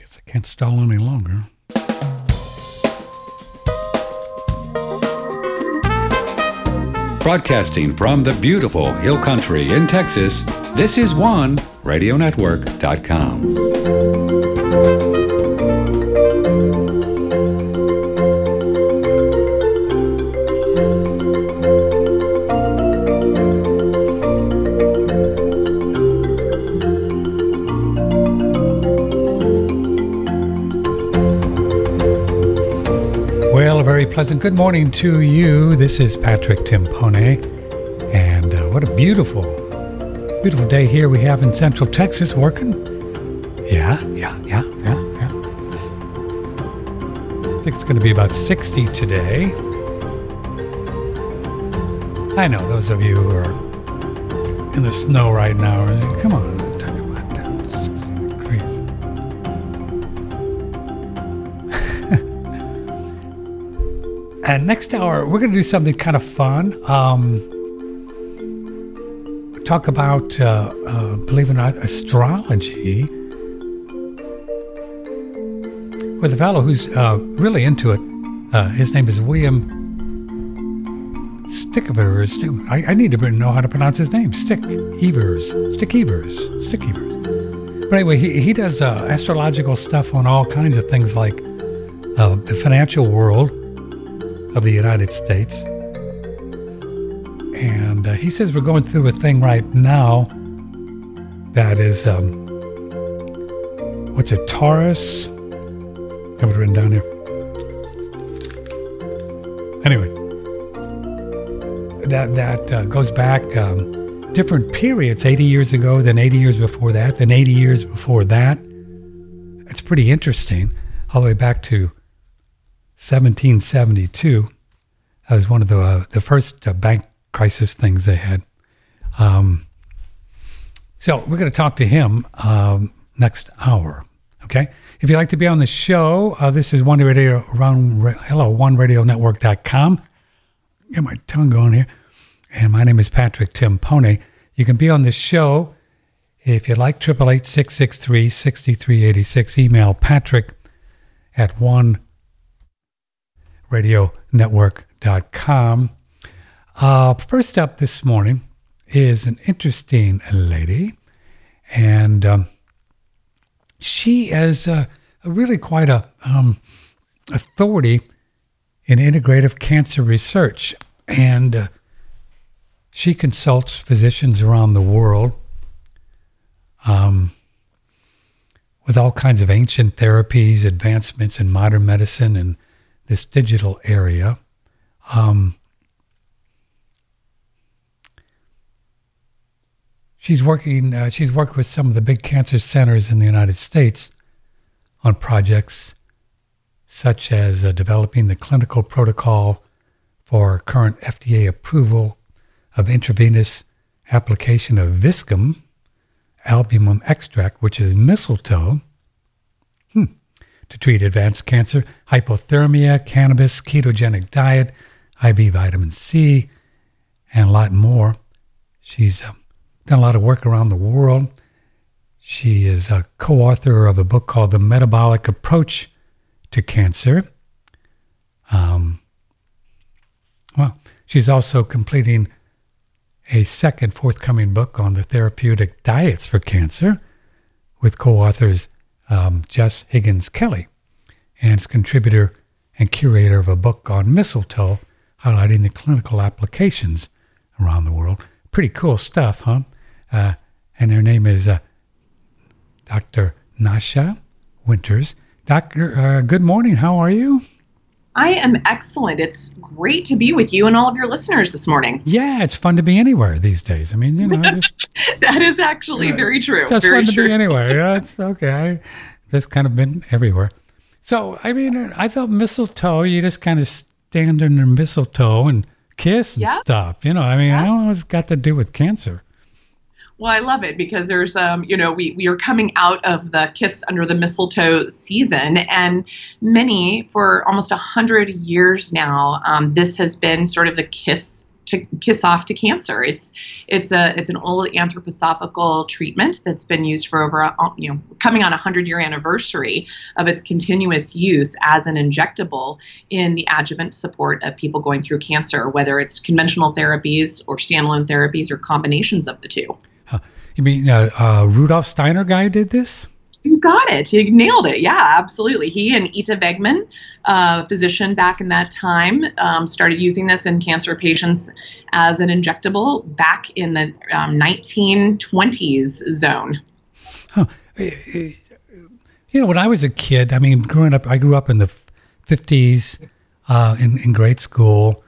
Guess I can't stall any longer. Broadcasting from the beautiful Hill Country in Texas, this is OneRadioNetwork.com. Well, a very pleasant good morning to you. This is Patrick Timpone, and what a beautiful day here we have in Central Texas working. Yeah. I think it's going to be about 60 today. I know those of you who are in the snow right now are like, come on, talk about that. Grief. And next hour, we're going to do something kind of fun. Talk about, believe it or not, astrology with a fellow who's really into it. His name is William Stickevers. I need to know how to pronounce his name. Stickevers. But anyway, he does astrological stuff on all kinds of things like the financial world of the United States. And he says we're going through a thing right now that is, what's it, Taurus? I have it written down here. Anyway, that goes back different periods, 80 years ago, then 80 years before that, then 80 years before that. It's pretty interesting, all the way back to 1772. That was one of the first bank crisis things they had. So we're going to talk to him next hour. Okay. If you'd like to be on the show, this is One Radio OneRadioNetwork.com. Get my tongue going here. And my name is Patrick Timpone. You can be on the show if you'd like. 888-663-6386. Email Patrick at OneRadioNetwork.com. First up this morning is an interesting lady, and she is really quite a authority in integrative cancer research, and she consults physicians around the world with all kinds of ancient therapies, advancements in modern medicine, and this digital area. She's worked with some of the big cancer centers in the United States on projects such as developing the clinical protocol for current FDA approval of intravenous application of Viscum albumin extract, which is mistletoe, to treat advanced cancer, hypothermia, cannabis, ketogenic diet, IV vitamin C, and a lot more. She's done a lot of work around the world. She is a co-author of a book called The Metabolic Approach to Cancer. She's also completing a second forthcoming book on the therapeutic diets for cancer with co-authors Jess Higgins Kelly, and is contributor and curator of a book on mistletoe, highlighting the clinical applications around the world. Pretty cool stuff, huh? And her name is Dr. Nasha Winters. Doctor, good morning. How are you? I am excellent. It's great to be with you and all of your listeners this morning. Yeah, it's fun to be anywhere these days. I mean, that is actually very true. Just very fun true. to be anywhere. Yeah, it's okay. I've just kind of been everywhere. So, I mean, I felt mistletoe, you just kind of stand under mistletoe and kiss and stuff. I don't know what's got to do with cancer. Well, I love it because there's, we are coming out of the Kiss Under the Mistletoe season, and many, for almost 100 years now, this has been sort of the kiss to kiss off to cancer. It's an old anthroposophical treatment that's been used for over coming on a 100-year anniversary of its continuous use as an injectable in the adjuvant support of people going through cancer, whether it's conventional therapies or standalone therapies or combinations of the two. You mean Rudolf Steiner guy did this? You got it. You nailed it. Yeah, absolutely. He and Ita Wegman, physician back in that time, started using this in cancer patients as an injectable back in the 1920s zone. Huh. When I was a kid, I grew up in the 50s in grade school.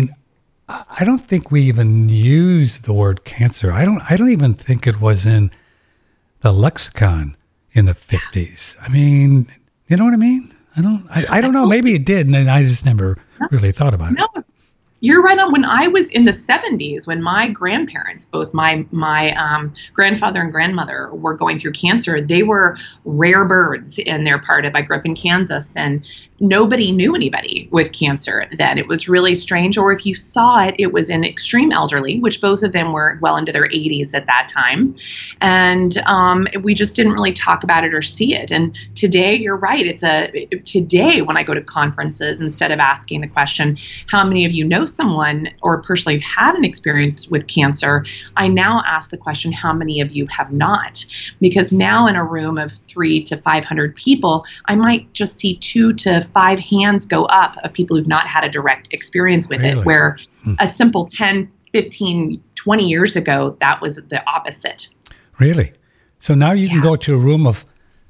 I don't think we even used the word cancer. I don't even think it was in the lexicon in the 50s. You know what I mean? I don't know. Maybe it did, and I just never really thought about it. No, you're right on. When I was in the 70s, when my grandparents, both my grandfather and grandmother, were going through cancer, they were rare birds in their part of. I grew up in Kansas, and nobody knew anybody with cancer then. It was really strange. Or if you saw it, it was in extreme elderly, which both of them were well into their 80s at that time. And we just didn't really talk about it or see it. And today, you're right. Today, when I go to conferences, instead of asking the question, how many of you know someone or personally have had an experience with cancer, I now ask the question, how many of you have not? Because now in a room of 300 to 500 people, I might just see 2 to 5 hands go up of people who've not had a direct experience with it, where a simple 10, 15, 20 years ago, that was the opposite. Really? So now you can go to a room of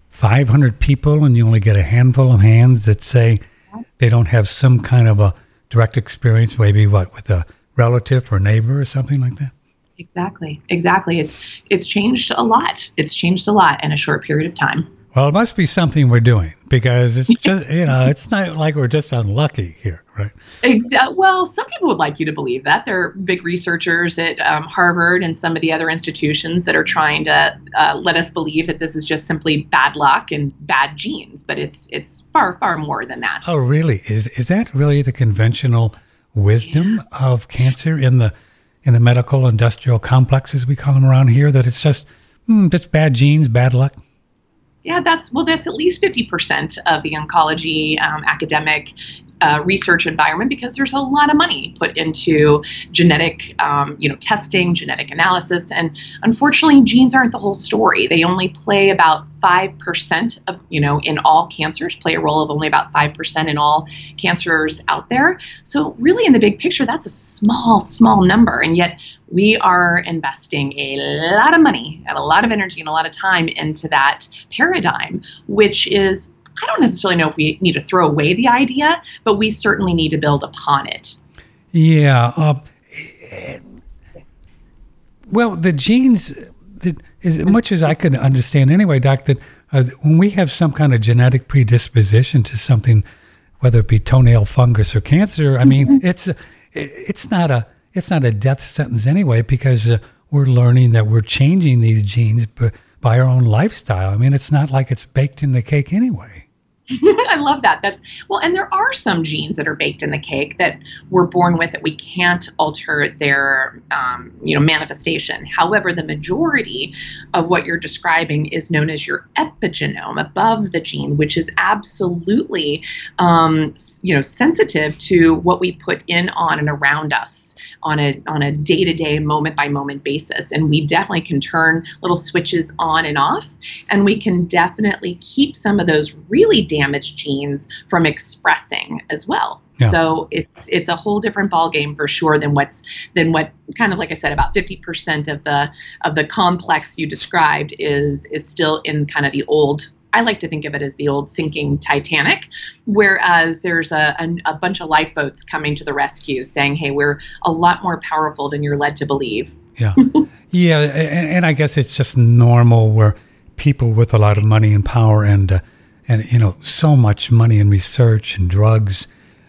500 people and you only get a handful of hands that say they don't have some kind of a direct experience, maybe with a relative or neighbor or something like that? Exactly. It's changed a lot. It's changed a lot in a short period of time. Well, it must be something we're doing, because it's just, it's not like we're just unlucky here, right? Well, some people would like you to believe that. There are big researchers at Harvard and some of the other institutions that are trying to let us believe that this is just simply bad luck and bad genes, but it's far, far more than that. Oh, really? Is that really the conventional wisdom of cancer in the medical industrial complexes, we call them around here, that it's just bad genes, bad luck? Yeah, that's at least 50% of the oncology academic research environment, because there's a lot of money put into genetic, testing, genetic analysis, and unfortunately, genes aren't the whole story. They only play about 5% of, in all cancers, play a role of only about 5% in all cancers out there. So really, in the big picture, that's a small, small number, and yet we are investing a lot of money and a lot of energy and a lot of time into that paradigm, which is, I don't necessarily know if we need to throw away the idea, but we certainly need to build upon it. Yeah. Well, the genes, as much as I could understand anyway, Doc, that when we have some kind of genetic predisposition to something, whether it be toenail fungus or cancer, it's not a death sentence anyway, because we're learning that we're changing these genes by our own lifestyle. It's not like it's baked in the cake anyway. I love that. And there are some genes that are baked in the cake that we're born with that we can't alter their, manifestation. However, the majority of what you're describing is known as your epigenome, above the gene, which is absolutely, sensitive to what we put in, on, and around us on a day-to-day, moment-by-moment basis. And we definitely can turn little switches on and off, and we can definitely keep some of those really damaged genes from expressing as well. Yeah. So it's a whole different ballgame for sure than what kind of, like I said, about 50% of the complex you described is still in kind of the old. I like to think of it as the old sinking Titanic, whereas there's a bunch of lifeboats coming to the rescue saying, hey, we're a lot more powerful than you're led to believe. Yeah. Yeah. And I guess it's just normal where people with a lot of money and power and so much money in research and drugs,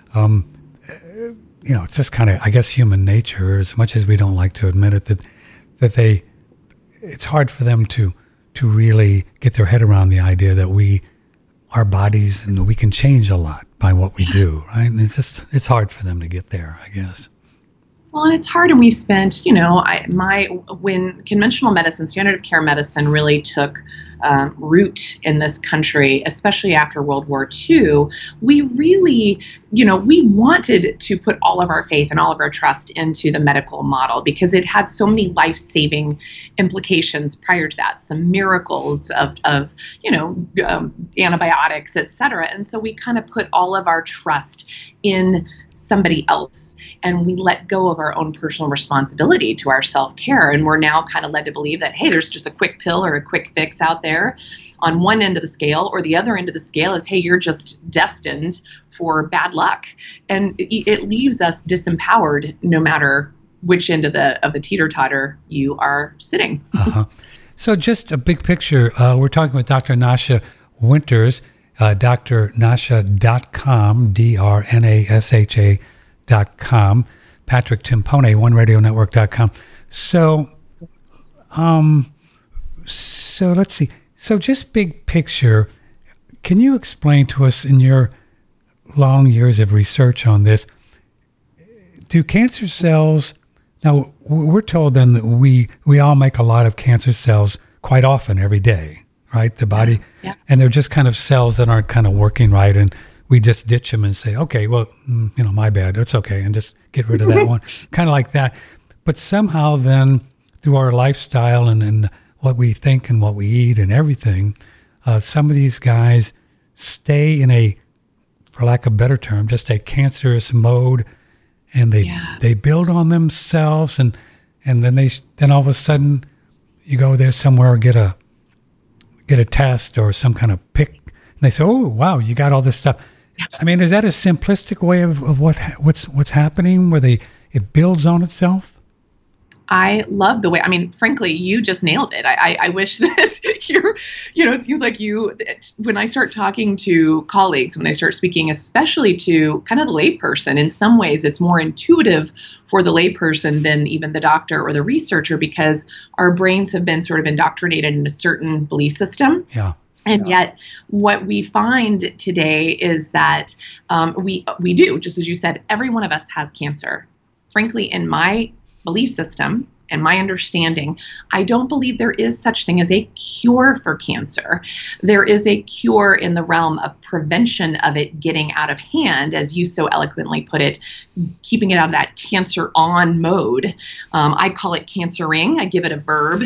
it's just kind of, I guess, human nature, as much as we don't like to admit it, that it's hard for them to really get their head around the idea that our bodies, and we can change a lot by what we do, right? And it's hard for them to get there, I guess. Well, and it's hard, and we spent, when conventional medicine, standard of care medicine, really took root in this country, especially after World War II. We really, we wanted to put all of our faith and all of our trust into the medical model because it had so many life-saving implications prior to that, some miracles of antibiotics, et cetera. And so we kind of put all of our trust in somebody else. And we let go of our own personal responsibility to our self-care. And we're now kind of led to believe that, hey, there's just a quick pill or a quick fix out there on one end of the scale, or the other end of the scale is, hey, you're just destined for bad luck. And it leaves us disempowered no matter which end of the teeter-totter you are sitting. Uh-huh. So just a big picture. We're talking with Dr. Nasha Winters, drnasha.com, drnasha.com, Patrick Timpone, OneRadioNetwork.com. So let's see. So just big picture, can you explain to us in your long years of research on this, do cancer cells, now we're told then that we all make a lot of cancer cells quite often every day, right? The body, yeah. And they're just kind of cells that aren't kind of working right, and we just ditch them and say, okay, well, my bad, it's okay, and just get rid of that one, kind of like that. But somehow then, through our lifestyle and what we think and what we eat and everything, some of these guys stay in a, for lack of a better term, just a cancerous mode, and they build on themselves, and then all of a sudden you go there somewhere or get a test or some kind of pick, and they say, oh wow, you got all this stuff. I mean, is that a simplistic way of what's happening, where it builds on itself? I love the way, frankly, you just nailed it. I wish that it seems like when I start talking to colleagues, when I start speaking, especially to kind of the layperson, in some ways it's more intuitive for the layperson than even the doctor or the researcher, because our brains have been sort of indoctrinated in a certain belief system. Yeah. And yet what we find today is that we do, just as you said, every one of us has cancer. Frankly, in my belief system and my understanding, I don't believe there is such thing as a cure for cancer. There is a cure in the realm of prevention of it getting out of hand, as you so eloquently put it, keeping it out of that cancer on mode. I call it cancering. I give it a verb,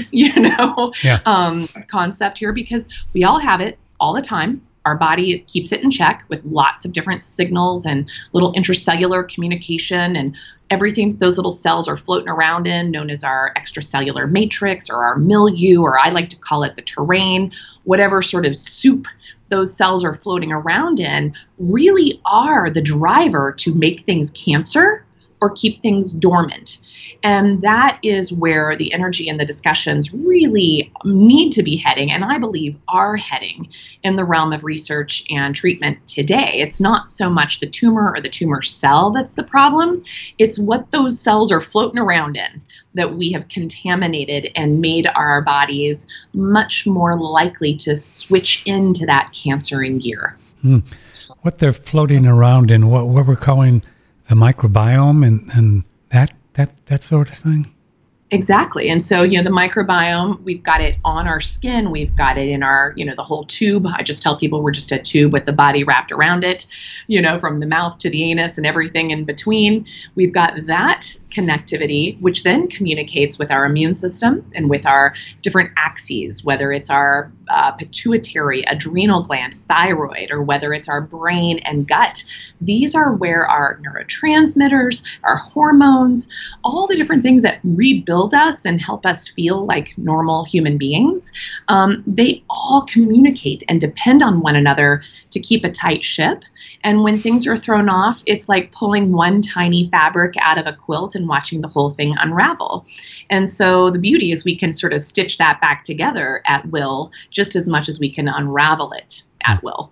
concept here, because we all have it all the time. Our body keeps it in check with lots of different signals and little intracellular communication and everything that those little cells are floating around in, known as our extracellular matrix or our milieu, or I like to call it the terrain, whatever sort of soup those cells are floating around in, really are the driver to make things cancer or keep things dormant. And that is where the energy and the discussions really need to be heading, and I believe are heading in the realm of research and treatment today. It's not so much the tumor or the tumor cell that's the problem. It's what those cells are floating around in that we have contaminated and made our bodies much more likely to switch into that cancer in gear. What they're floating around in, what we're calling the microbiome and that sort of thing? Exactly. And so, the microbiome, we've got it on our skin. We've got it in our, the whole tube. I just tell people we're just a tube with the body wrapped around it, from the mouth to the anus and everything in between. We've got that connectivity, which then communicates with our immune system and with our different axes, whether it's our pituitary, adrenal gland, thyroid, or whether it's our brain and gut. These are where our neurotransmitters, our hormones, all the different things that rebuild us and help us feel like normal human beings, they all communicate and depend on one another to keep a tight ship. And when things are thrown off, it's like pulling one tiny fabric out of a quilt and watching the whole thing unravel. And so the beauty is we can sort of stitch that back together at will, just as much as we can unravel it at will.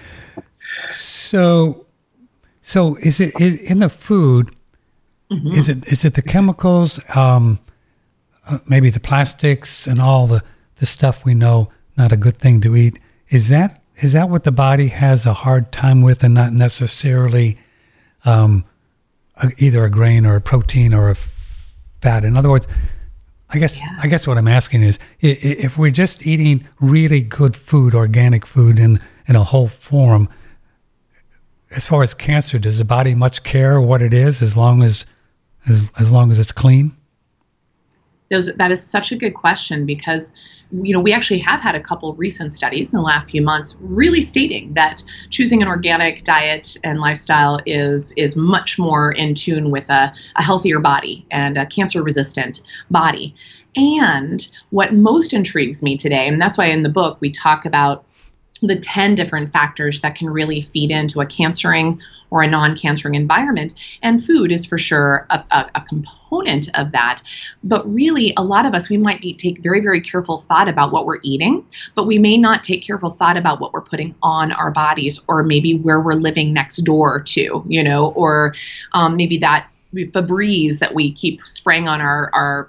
So is it in the food? Mm-hmm. Is it the chemicals, maybe the plastics and all the stuff we know not a good thing to eat? Is that what the body has a hard time with, and not necessarily either a grain or a protein or a fat. In other words, I guess what I'm asking is, if we're just eating really good food, organic food in a whole form, as far as cancer, does the body much care what it is as long as it's clean? That is such a good question, because we actually have had a couple recent studies in the last few months really stating that choosing an organic diet and lifestyle is much more in tune with a healthier body and a cancer-resistant body. And what most intrigues me today, and that's why in the book we talk about the 10 different factors that can really feed into a cancering or a non-cancering environment. And food is for sure a component of that. But really, a lot of us, we might take very, very careful thought about what we're eating, but we may not take careful thought about what we're putting on our bodies, or maybe where we're living next door to, or maybe that Febreze that we keep spraying on our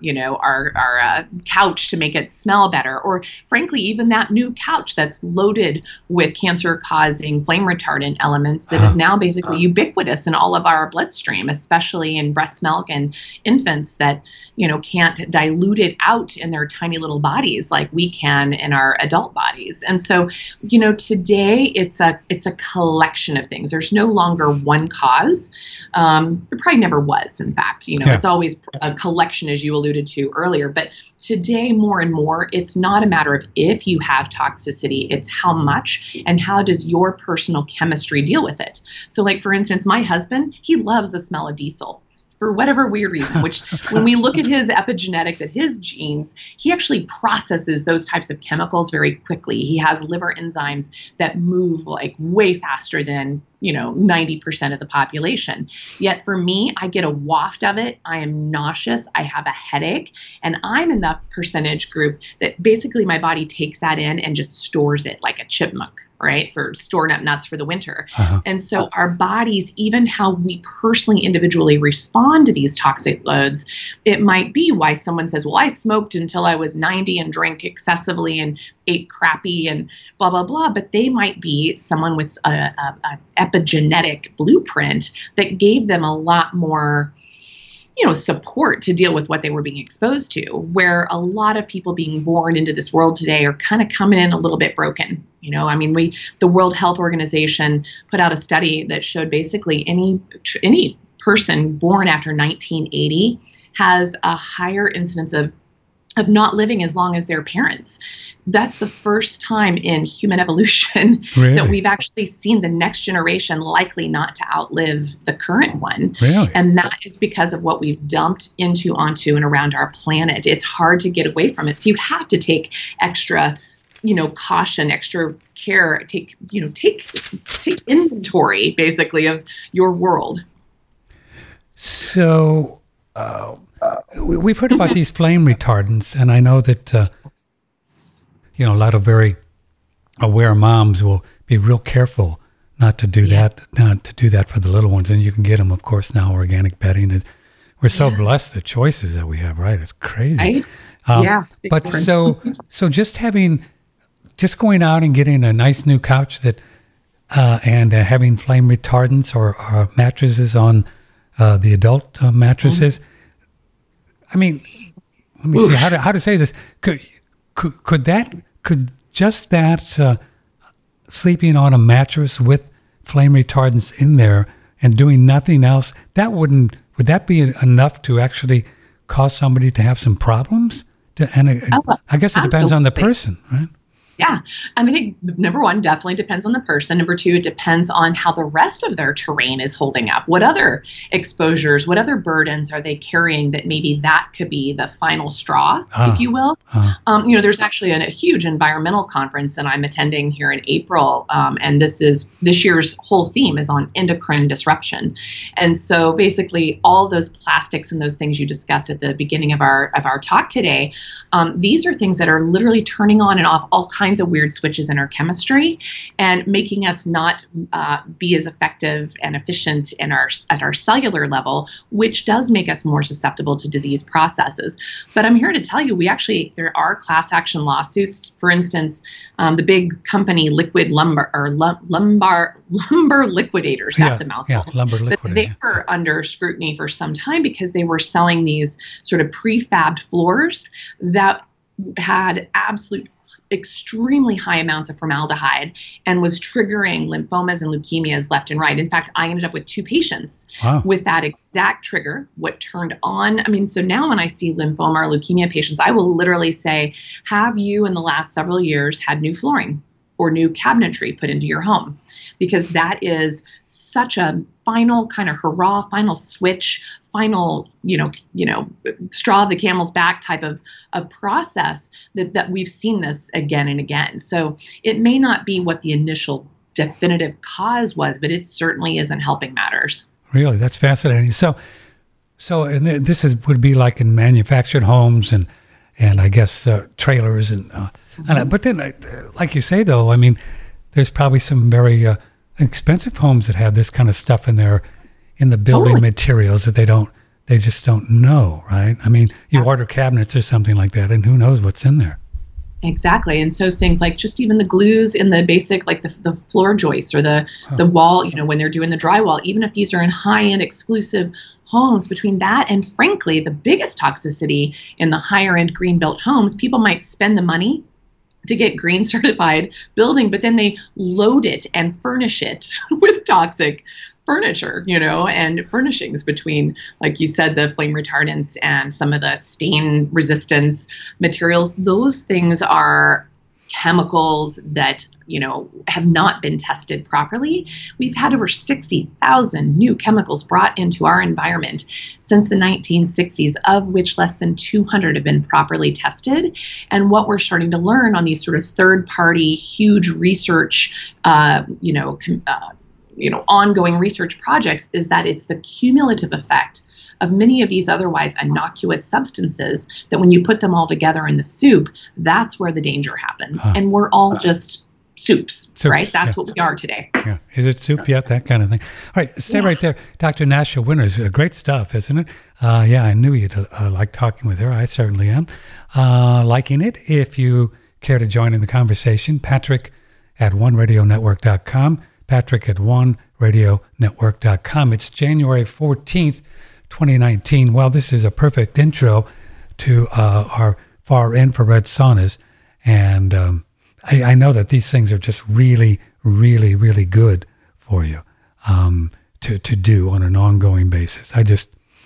couch to make it smell better, or frankly, even that new couch that's loaded with cancer-causing flame retardant elements that is now basically ubiquitous in all of our bloodstream, especially in breast milk and infants that can't dilute it out in their tiny little bodies like we can in our adult bodies. And so, today it's a collection of things. There's no longer one cause. There probably never was, in fact. It's always a collection, as you alluded to earlier. But today, more and more, it's not a matter of if you have toxicity, it's how much, and how does your personal chemistry deal with it. So, like, for instance, my husband, he loves the smell of diesel, for whatever weird reason, which when we look at his epigenetics, at his genes, he actually processes those types of chemicals very quickly. He has liver enzymes that move like way faster than 90% of the population. Yet for me, I get a waft of it. I am nauseous. I have a headache. And I'm in that percentage group that basically my body takes that in and just stores it like a chipmunk, right? For storing up nuts for the winter. And so our bodies, even how we personally, individually respond to these toxic loads, it might be why someone says, well, I smoked until I was 90 and drank excessively and ate crappy and blah, blah, blah. But they might be someone with a epigenetic blueprint that gave them a lot more support to deal with what they were being exposed to, where a lot of people being born into this world today are kind of coming in a little bit broken. The World Health Organization put out a study that showed basically any person born after 1980 has a higher incidence of not living as long as their parents. That's the first time in human evolution that we've actually seen the next generation likely not to outlive the current one. And that is because of what we've dumped onto, and around our planet. It's hard to get away from it. So you have to take extra caution, extra care, take inventory basically of your world. So, we've heard about these flame retardants, and I know that a lot of very aware moms will be real careful not to do that for the little ones. And you can get them, of course, now organic bedding. We're so blessed the choices that we have, right? It's crazy. Right? But so just going out and getting a nice new couch that and having flame retardants or mattresses on the adult mattresses. I mean, let me see how to say this. Could just that sleeping on a mattress with flame retardants in there and doing nothing else, would that be enough to actually cause somebody to have some problems? I guess it depends on the person, right? Yeah. And I think number one, definitely depends on the person. Number two, it depends on how the rest of their terrain is holding up. What other exposures, what other burdens are they carrying that maybe that could be the final straw, if you will? There's actually a huge environmental conference that I'm attending here in April. And this year's whole theme is on endocrine disruption. And so basically all those plastics and those things you discussed at the beginning of our talk today, these are things that are literally turning on and off all kinds kinds of weird switches in our chemistry and making us not be as effective and efficient at our cellular level, which does make us more susceptible to disease processes. But I'm here to tell you, there are class action lawsuits. For instance, the big company Liquid Lumber or Lumber Liquidators. That's a mouthful. Yeah, Lumber Liquidators. But they were under scrutiny for some time because they were selling these sort of prefabbed floors that had extremely high amounts of formaldehyde and was triggering lymphomas and leukemias left and right. In fact, I ended up with 2 patients with that exact trigger. What turned on, so now when I see lymphoma or leukemia patients, I will literally say, have you in the last several years had new flooring or new cabinetry put into your home? Because that is such a final kind of hurrah, final switch, final, straw of the camel's back type of process that we've seen this again and again. So it may not be what the initial definitive cause was, but it certainly isn't helping matters. Really, that's fascinating. So and this would be like in manufactured homes and I guess trailers but then, like you say though, there's probably some very expensive homes that have this kind of stuff in the building materials that they just don't know, right? You order cabinets or something like that, and who knows what's in there. Exactly. And so things like just even the glues in the basic, like the floor joists or the wall, when they're doing the drywall, even if these are in high-end exclusive homes, between that and frankly, the biggest toxicity in the higher-end green-built homes, people might spend the money to get green certified building, but then they load it and furnish it with toxic furniture, and furnishings between, like you said, the flame retardants and some of the stain resistance materials. Those things are chemicals that, have not been tested properly. We've had over 60,000 new chemicals brought into our environment since the 1960s, of which less than 200 have been properly tested. And what we're starting to learn on these sort of third-party, huge research, ongoing research projects is that it's the cumulative effect of many of these otherwise innocuous substances that when you put them all together in the soup, that's where the danger happens. And we're all just soups, right? That's what we are today. Yeah. Is it soup yet? That kind of thing. All right, stay right there. Dr. Nasha Winters, great stuff, isn't it? I knew you'd like talking with her. I certainly am. Liking it. If you care to join in the conversation, Patrick at OneRadioNetwork.com. Patrick at OneRadioNetwork.com. It's January 14th, 2019. Well, this is a perfect intro to our far infrared saunas. And I know that these things are just really, really, really good for you to do on an ongoing basis. It just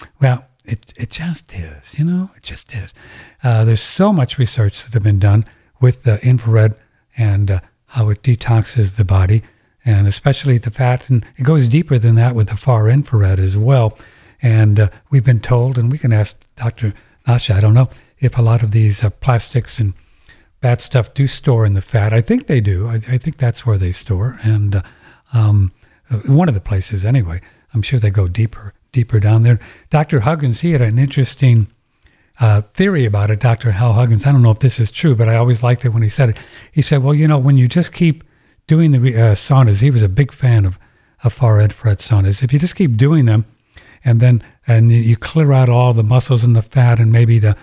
is, it just is. There's so much research that have been done with the infrared and how it detoxes the body, and especially the fat. And it goes deeper than that with the far infrared as well. And we've been told, and we can ask Dr. Nasha, I don't know if a lot of these plastics and bad stuff do store in the fat. I think they do. I think that's where they store. And one of the places anyway. I'm sure they go deeper down there. Dr. Huggins, he had an interesting theory about it, Dr. Hal Huggins. I don't know if this is true, but I always liked it when he said it. He said, well, when you just keep doing the saunas, he was a big fan of far infrared saunas. If you just keep doing them and you clear out all the muscles and the fat and maybe the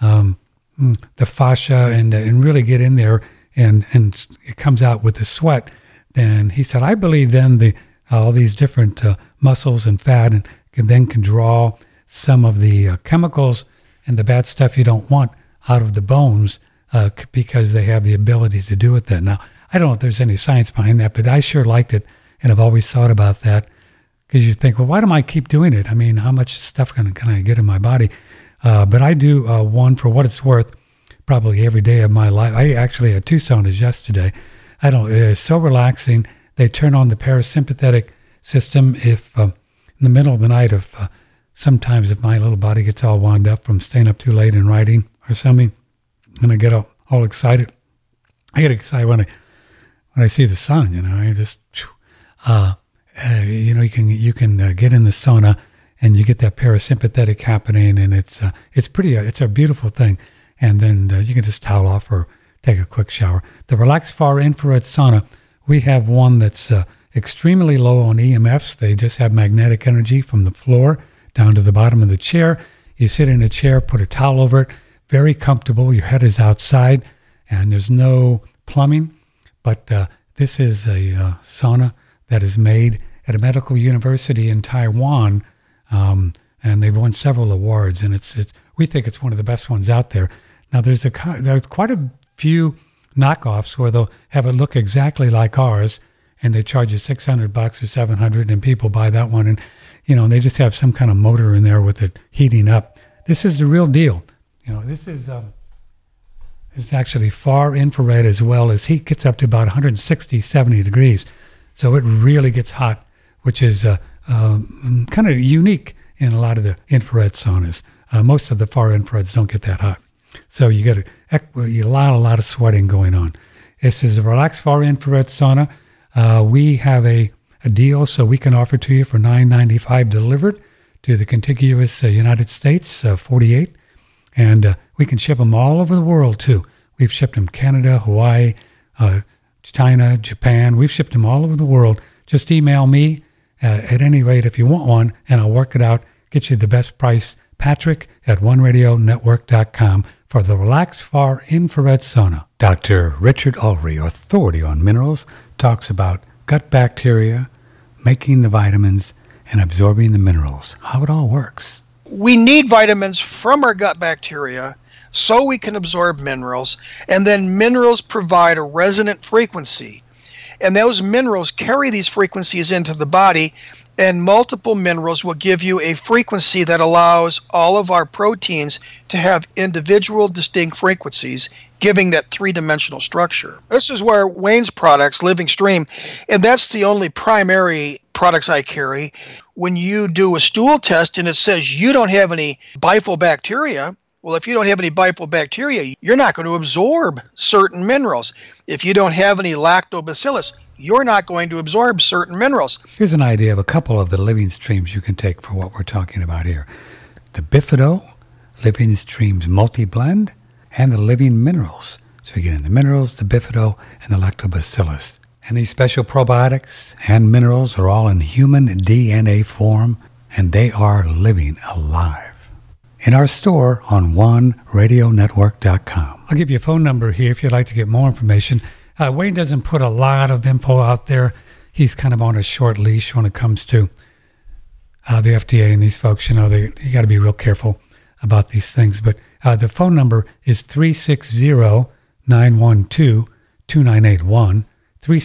fascia and really get in there and it comes out with the sweat, then he said, I believe then all these different muscles and fat and can draw some of the chemicals and the bad stuff you don't want out of the bones because they have the ability to do it then. Now, I don't know if there's any science behind that, but I sure liked it, and I've always thought about that because you think, well, why do I keep doing it? How much stuff can I get in my body? But I do one for what it's worth probably every day of my life. I actually had 2 saunas yesterday. It's so relaxing. They turn on the parasympathetic system if in the middle of the night, sometimes if my little body gets all wound up from staying up too late and writing or something, and I get all excited. I get excited when I see the sun, I just, you can get in the sauna and you get that parasympathetic happening, and it's a beautiful thing. And then you can just towel off for take a quick shower. The Relax Far Infrared Sauna, we have one that's extremely low on EMFs. They just have magnetic energy from the floor down to the bottom of the chair. You sit in a chair, put a towel over it, very comfortable. Your head is outside, and there's no plumbing. But this is a sauna that is made at a medical university in Taiwan, and they've won several awards, and we think it's one of the best ones out there. Now, there's quite a few knockoffs where they'll have it look exactly like ours, and they charge you $600 or $700, and people buy that one, and they just have some kind of motor in there with it heating up. This is the real deal. This is it's actually far infrared as well as heat. Gets up to about 160, 70 degrees, so it really gets hot, which is kind of unique in a lot of the infrared saunas. Most of the far infrareds don't get that hot, so you get a lot of sweating going on. This is a Relax Far Infrared Sauna. We have a deal, so we can offer to you for $9.95 delivered to the contiguous United States, 48, and we can ship them all over the world too. We've shipped them Canada, Hawaii, China, Japan. We've shipped them all over the world. Just email me at any rate if you want one, and I'll work it out, get you the best price. Patrick at OneRadioNetwork.com for the Relax Far Infrared Sauna. Dr. Richard Ulrey, authority on minerals, talks about gut bacteria, making the vitamins, and absorbing the minerals, how it all works. We need vitamins from our gut bacteria so we can absorb minerals, and then minerals provide a resonant frequency. And those minerals carry these frequencies into the body, and multiple minerals will give you a frequency that allows all of our proteins to have individual distinct frequencies, giving that three-dimensional structure. This is where Wayne's products, Living Stream, and that's the only primary products I carry. When you do a stool test and it says you don't have any bifidobacteria, well, if you don't have any bifidobacteria, you're not going to absorb certain minerals. If you don't have any lactobacillus, you're not going to absorb certain minerals. Here's an idea of a couple of the Living Streams you can take for what we're talking about here. The Bifido, Living Streams Multi-Blend, and the Living Minerals. So you get in the minerals, the Bifido, and the lactobacillus. And these special probiotics and minerals are all in human DNA form, and they are living alive. In our store on OneRadioNetwork.com. I'll give you a phone number here if you'd like to get more information. Wayne doesn't put a lot of info out there. He's kind of on a short leash when it comes to the FDA and these folks. You got to be real careful about these things. But the phone number is 360-912-2981.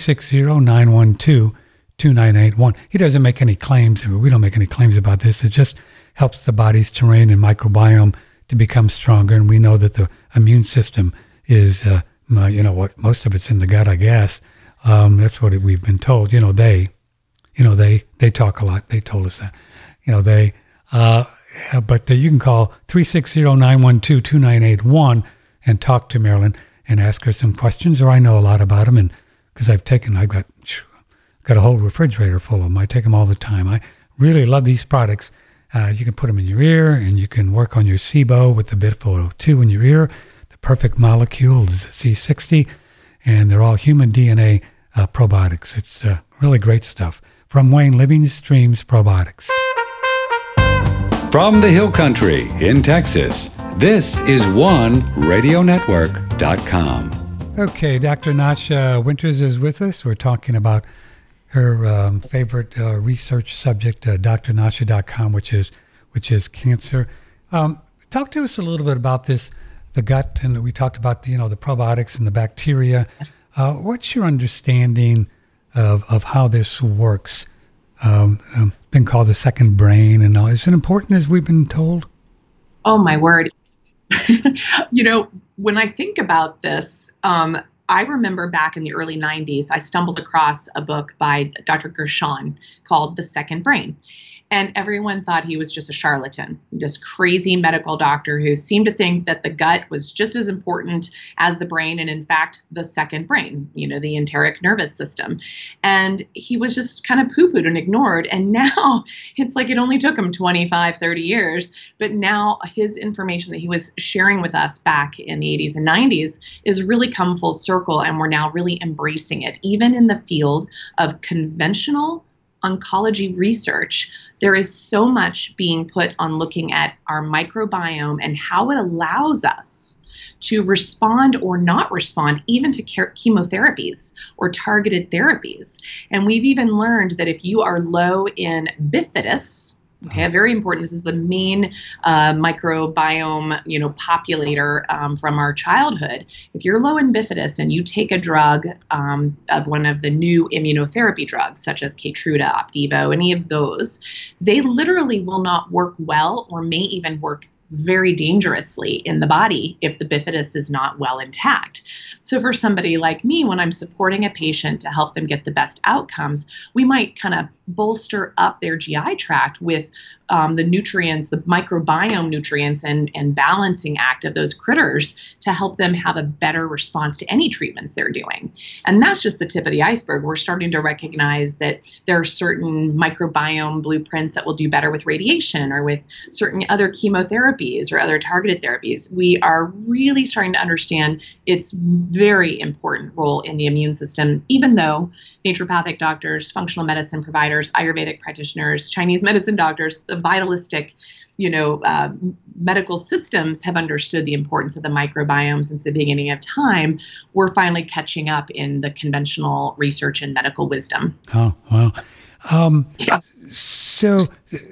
360-912-2981. He doesn't make any claims. We don't make any claims about this. It just helps the body's terrain and microbiome to become stronger. And we know that the immune system is, most of it's in the gut, I guess. That's what we've been told. They talk a lot. They told us that. But you can call 360-912-2981 and talk to Marilyn and ask her some questions, or I know a lot about them, and because I've got a whole refrigerator full of them. I take them all the time. I really love these products. You can put them in your ear, and you can work on your SIBO with the Bifido 2 in your ear. The Perfect Molecule is C60, and they're all human DNA probiotics. It's really great stuff. From Wayne, Living Streams Probiotics. From the Hill Country in Texas, this is OneRadioNetwork.com. Okay, Dr. Nasha Winters is with us. We're talking about her favorite research subject, drnasha.com, which is cancer. Talk to us a little bit about this, the gut, and we talked about the probiotics and the bacteria. What's your understanding of how this works? Been called the second brain and all. Is it important as we've been told? Oh my word! When I think about this, I remember back in the early 90s, I stumbled across a book by Dr. Gershon called The Second Brain. And everyone thought he was just a charlatan, this crazy medical doctor who seemed to think that the gut was just as important as the brain, and in fact, the second brain, the enteric nervous system. And he was just kind of poo-pooed and ignored. And now it's like it only took him 25, 30 years, but now his information that he was sharing with us back in the 80s and 90s is really come full circle, and we're now really embracing it. Even in the field of conventional oncology research, there is so much being put on looking at our microbiome and how it allows us to respond or not respond even to chemotherapies or targeted therapies. And we've even learned that if you are low in bifidus, okay, very important. This is the main microbiome, populator from our childhood. If you're low in bifidus and you take a drug of one of the new immunotherapy drugs, such as Keytruda, Opdivo, any of those, they literally will not work well or may even work very dangerously in the body if the bifidus is not well intact. So for somebody like me, when I'm supporting a patient to help them get the best outcomes, we might kind of bolster up their GI tract with the nutrients, the microbiome nutrients and balancing act of those critters to help them have a better response to any treatments they're doing. And that's just the tip of the iceberg. We're starting to recognize that there are certain microbiome blueprints that will do better with radiation or with certain other chemotherapies or other targeted therapies. We are really starting to understand its very important role in the immune system, even though naturopathic doctors, functional medicine providers, Ayurvedic practitioners, Chinese medicine doctors, the vitalistic, medical systems have understood the importance of the microbiome since the beginning of time. We're finally catching up in the conventional research and medical wisdom. Oh, wow. So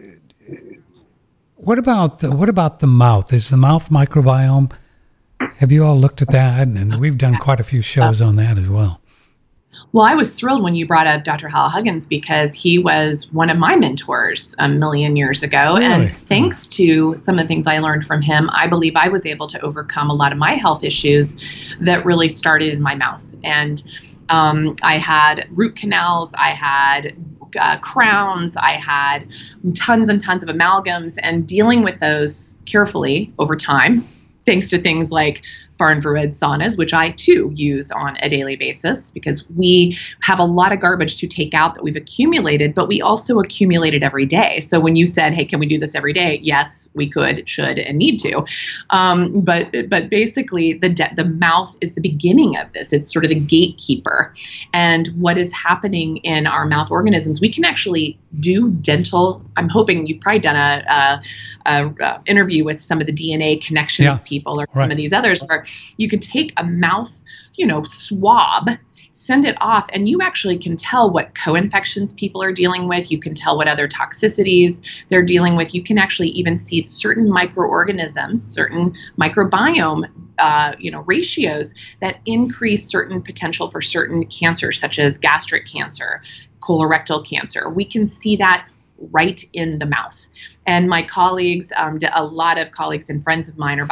what about the mouth? Is the mouth microbiome? Have you all looked at that? And we've done quite a few shows on that as well. Well, I was thrilled when you brought up Dr. Hal Huggins because he was one of my mentors a million years ago. Really? And thanks to some of the things I learned from him, I believe I was able to overcome a lot of my health issues that really started in my mouth. And I had root canals, I had crowns, I had tons and tons of amalgams, and dealing with those carefully over time, thanks to things like far-infrared saunas, which I too use on a daily basis because we have a lot of garbage to take out that we've accumulated, but we also accumulate it every day. So when you said, hey, can we do this every day? Yes, we could, should, and need to. But basically the mouth is the beginning of this. It's sort of the gatekeeper. And what is happening in our mouth organisms, we can actually do dental. I'm hoping you've probably done a interview with some of the DNA Connections people or some of these others where you can take a mouth, swab, send it off, and you actually can tell what co-infections people are dealing with. You can tell what other toxicities they're dealing with. You can actually even see certain microorganisms, certain microbiome ratios that increase certain potential for certain cancers, such as gastric cancer, colorectal cancer. We can see that right in the mouth. And my colleagues, a lot of colleagues and friends of mine are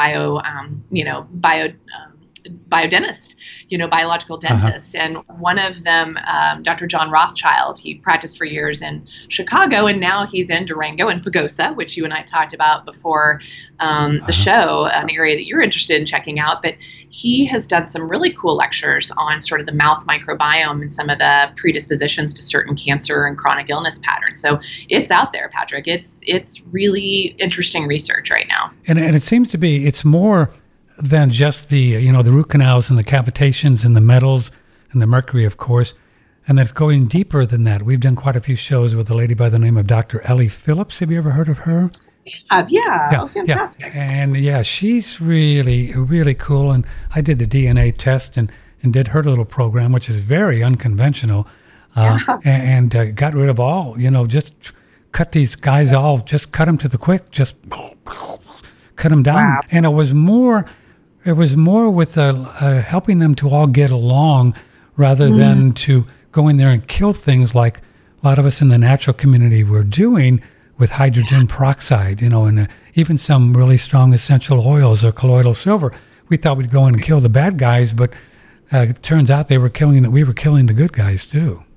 biodentists, biological dentists. And one of them, Dr. John Rothschild, he practiced for years in Chicago, and now he's in Durango and Pagosa, which you and I talked about before the show, an area that you're interested in checking out. But he has done some really cool lectures on sort of the mouth microbiome and some of the predispositions to certain cancer and chronic illness patterns. So it's out there, Patrick. It's really interesting research right now. And it seems to be, it's more than just the root canals and the cavitations and the metals and the mercury, of course. And it's going deeper than that. We've done quite a few shows with a lady by the name of Dr. Ellie Phillips. Have you ever heard of her? Yeah. Oh, fantastic. Yeah. And she's really, really cool. And I did the DNA test and did her little program, which is very unconventional, and got rid of all, just cut these guys all, just cut them to the quick, just cut them down. Wow. And it was more with helping them to all get along rather than to go in there and kill things like a lot of us in the natural community were doing with hydrogen peroxide, and even some really strong essential oils or colloidal silver. We thought we'd go in and kill the bad guys, but it turns out we were killing the good guys too.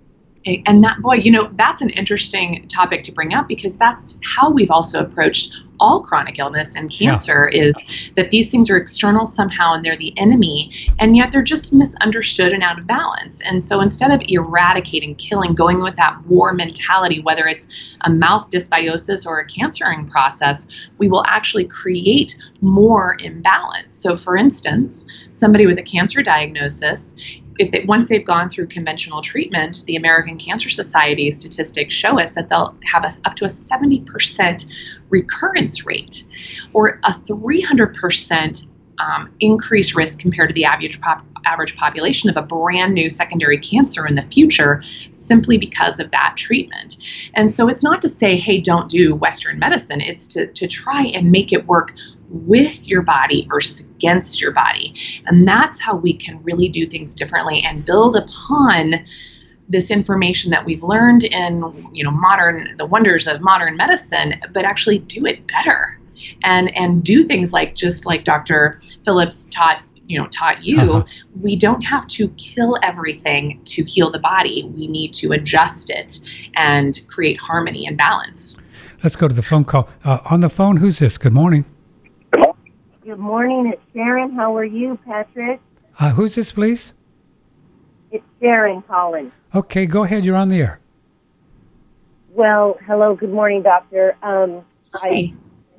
And that, boy, that's an interesting topic to bring up, because that's how we've also approached all chronic illness and cancer, is that these things are external somehow and they're the enemy, and yet they're just misunderstood and out of balance. And so instead of eradicating, killing, going with that war mentality, whether it's a mouth dysbiosis or a cancering process, we will actually create more imbalance. So for instance, somebody with a cancer diagnosis, once they've gone through conventional treatment, the American Cancer Society statistics show us that they'll have up to a 70% recurrence rate, or a 300% increased risk compared to the average population of a brand new secondary cancer in the future, simply because of that treatment. And so it's not to say, hey, don't do Western medicine. It's to try and make it work with your body versus against your body. And that's how we can really do things differently and build upon this information that we've learned in, the wonders of modern medicine, but actually do it better and do things just like Dr. Phillips taught you. We don't have to kill everything to heal the body. We need to adjust it and create harmony and balance. Let's go to the phone call. On the phone, who's this? Good morning. Good morning. It's Sharon. How are you, Patrick? Who's this, please? It's Sharon calling. Okay, go ahead. You're on the air. Well, hello. Good morning, doctor. Hi.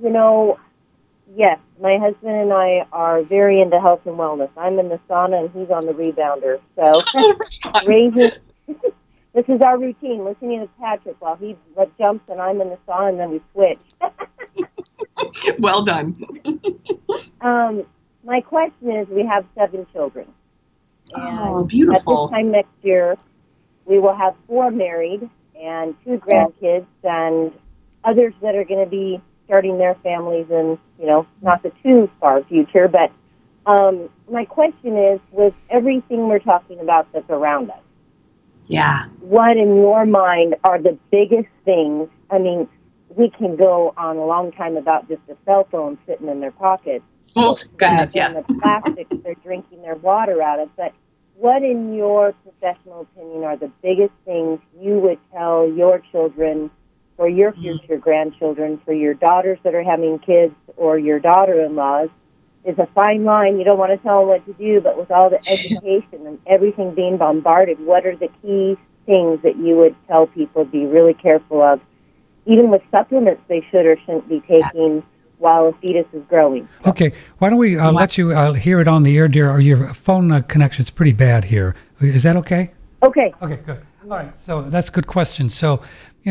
Yes, my husband and I are very into health and wellness. I'm in the sauna and he's on the rebounder. So this is our routine, listening to Patrick while he jumps and I'm in the sauna, and then we switch. Well done. My question is, we have 7 children. And beautiful. At this time next year, we will have 4 married and 2 grandkids, and others that are going to be starting their families in, not the too far future. But my question is, with everything we're talking about that's around us, what in your mind are the biggest things? I mean, we can go on a long time about just a cell phone sitting in their pockets. Oh, goodness, yes. And the plastics they're drinking their water out of. But what, in your professional opinion, are the biggest things you would tell your children, for your future grandchildren, for your daughters that are having kids, or your daughter-in-laws? Is a fine line. You don't want to tell them what to do, but with all the education and everything being bombarded, what are the key things that you would tell people to be really careful of, even with supplements they should or shouldn't be taking while a fetus is growing? Okay, why don't we let you hear it on the air, dear? Or your phone connection's pretty bad here. Is that okay? Okay. Okay, good. All right, so that's a good question. So,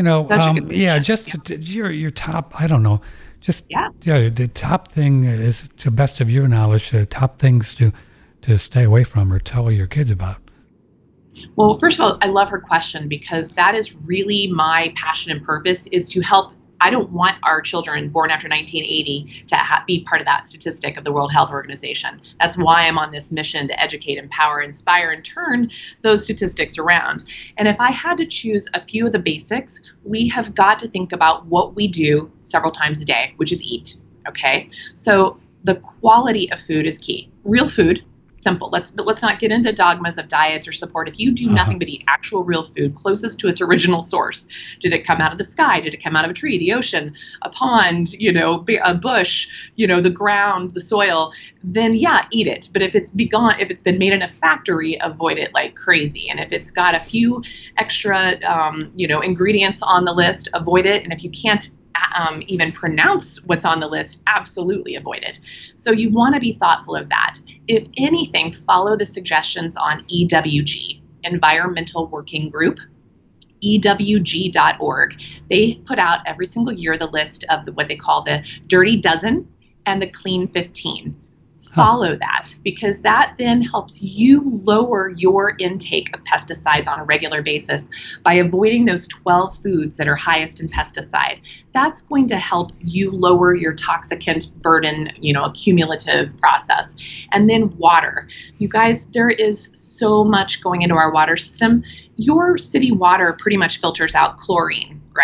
your top, I don't know, the top thing is, to the best of your knowledge, the top things to stay away from or tell your kids about. Well, first of all, I love her question, because that is really my passion and purpose, is to help. I don't want our children born after 1980 to be part of that statistic of the World Health Organization. That's why I'm on this mission to educate, empower, inspire, and turn those statistics around. And if I had to choose a few of the basics, we have got to think about what we do several times a day, which is eat. Okay? So the quality of food is key. Real food. Simple. Let's not get into dogmas of diets or support. If you do nothing but eat actual real food closest to its original source, did it come out of the sky? Did it come out of a tree, the ocean, a pond, a bush, the ground, the soil? Then eat it. But if it's been made in a factory, avoid it like crazy. And if it's got a few extra, ingredients on the list, avoid it. And if you can't even pronounce what's on the list, absolutely avoid it. So you want to be thoughtful of that. If anything, follow the suggestions on EWG, Environmental Working Group, EWG.org. They put out every single year the list of what they call the Dirty Dozen and the Clean 15. Follow that, because that then helps you lower your intake of pesticides on a regular basis by avoiding those 12 foods that are highest in pesticide. That's going to help you lower your toxicant burden, a cumulative process. And then water. You guys, there is so much going into our water system. Your city water pretty much filters out chlorine, right?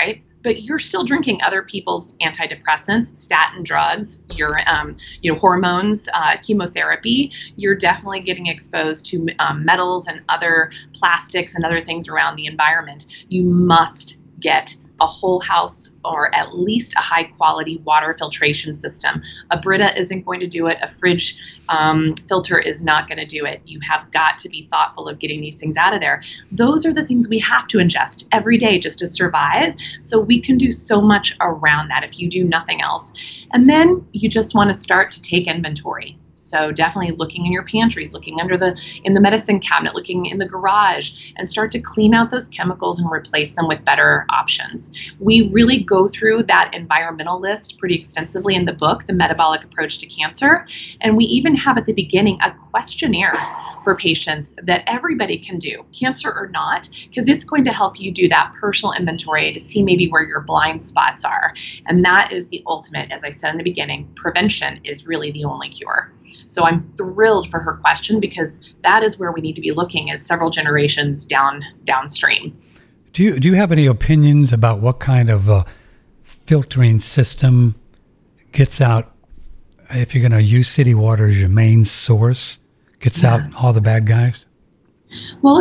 but you're still drinking other people's antidepressants, statin drugs, your hormones, chemotherapy. You're definitely getting exposed to metals and other plastics and other things around the environment. You must get a whole house or at least a high quality water filtration system. A Brita isn't going to do it. A fridge filter is not going to do it. You have got to be thoughtful of getting these things out of there. Those are the things we have to ingest every day just to survive. So we can do so much around that if you do nothing else. And then you just want to start to take inventory. So definitely looking in your pantries, looking in the medicine cabinet, looking in the garage, and start to clean out those chemicals and replace them with better options. We really go through that environmental list pretty extensively in the book, The Metabolic Approach to Cancer. And we even have at the beginning a questionnaire for patients that everybody can do, cancer or not, because it's going to help you do that personal inventory to see maybe where your blind spots are. And that is the ultimate, as I said in the beginning, prevention is really the only cure. So I'm thrilled for her question because that is where we need to be looking as several generations downstream. Do you have any opinions about what kind of filtering system gets out, if you're going to use city water as your main source, gets out all the bad guys? Well,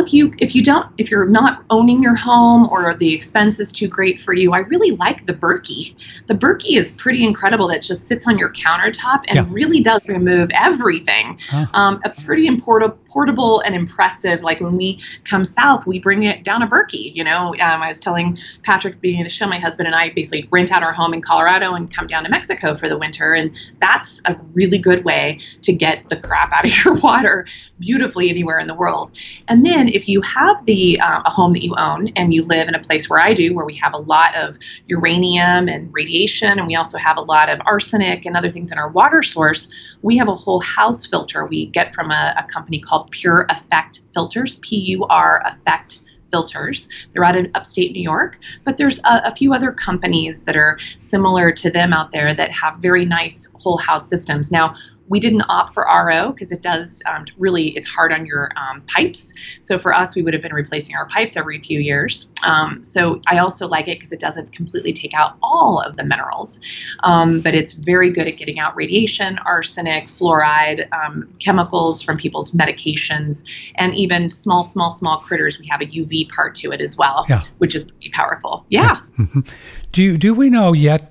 if you're not owning your home or the expense is too great for you, I really like the Berkey. The Berkey is pretty incredible. That just sits on your countertop and really does remove everything. A pretty portable and impressive. Like when we come south, we bring it down a Berkey. I was telling Patrick at the beginning of the show, my husband and I basically rent out our home in Colorado and come down to Mexico for the winter. And that's a really good way to get the crap out of your water beautifully anywhere in the world. And then if you have a home that you own and you live in a place where I do, where we have a lot of uranium and radiation, and we also have a lot of arsenic and other things in our water source, we have a whole house filter we get from a company called Pure Effect Filters, PUR Effect Filters. They're out in upstate New York, but there's a few other companies that are similar to them out there that have very nice whole house systems. Now, we didn't opt for RO because it does it's hard on your pipes. So for us, we would have been replacing our pipes every few years. So I also like it because it doesn't completely take out all of the minerals, but it's very good at getting out radiation, arsenic, fluoride, chemicals from people's medications, and even small critters. We have a UV part to it as well, which is pretty powerful. Yeah. Mm-hmm. Do we know yet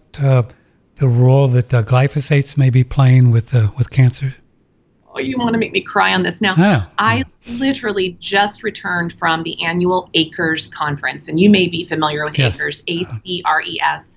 the role that glyphosates may be playing with cancer? Oh, you want to make me cry on this now. I literally just returned from the annual ACRES conference, and you may be familiar with ACRES, ACRES.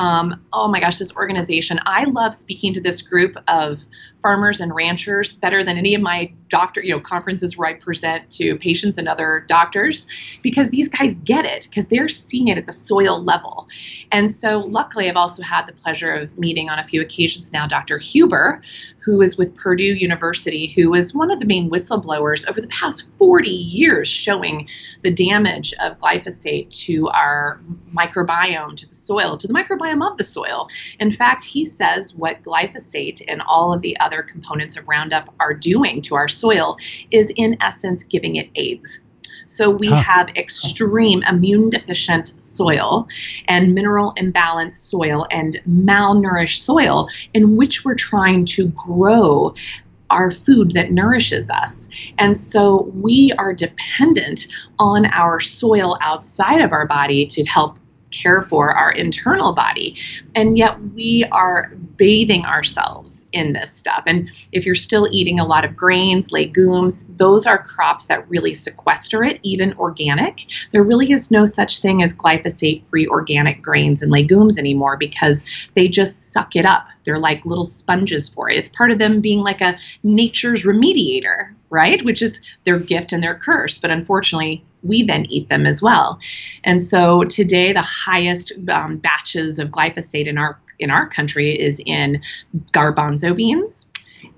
Oh my gosh, this organization. I love speaking to this group of farmers and ranchers better than any of my conferences where I present to patients and other doctors, because these guys get it, because they're seeing it at the soil level. And so luckily I've also had the pleasure of meeting on a few occasions now Dr. Huber, who is with Purdue University, who is one of the main whistleblowers over the past 40 years showing the damage of glyphosate to our microbiome, to the soil, to the microbiome of the soil. In fact, he says what glyphosate and all of the other components of Roundup are doing to our soil is in essence giving it AIDS. So we have extreme immune deficient soil and mineral imbalanced soil and malnourished soil in which we're trying to grow our food that nourishes us. And so we are dependent on our soil outside of our body to help care for our internal body. And yet we are bathing ourselves in this stuff. And if you're still eating a lot of grains, legumes, those are crops that really sequester it, even organic. There really is no such thing as glyphosate-free organic grains and legumes anymore because they just suck it up. They're like little sponges for it. It's part of them being like a nature's remediator, right? Which is their gift and their curse. But unfortunately, we then eat them as well. And so today, the highest batches of glyphosate in our country is in garbanzo beans,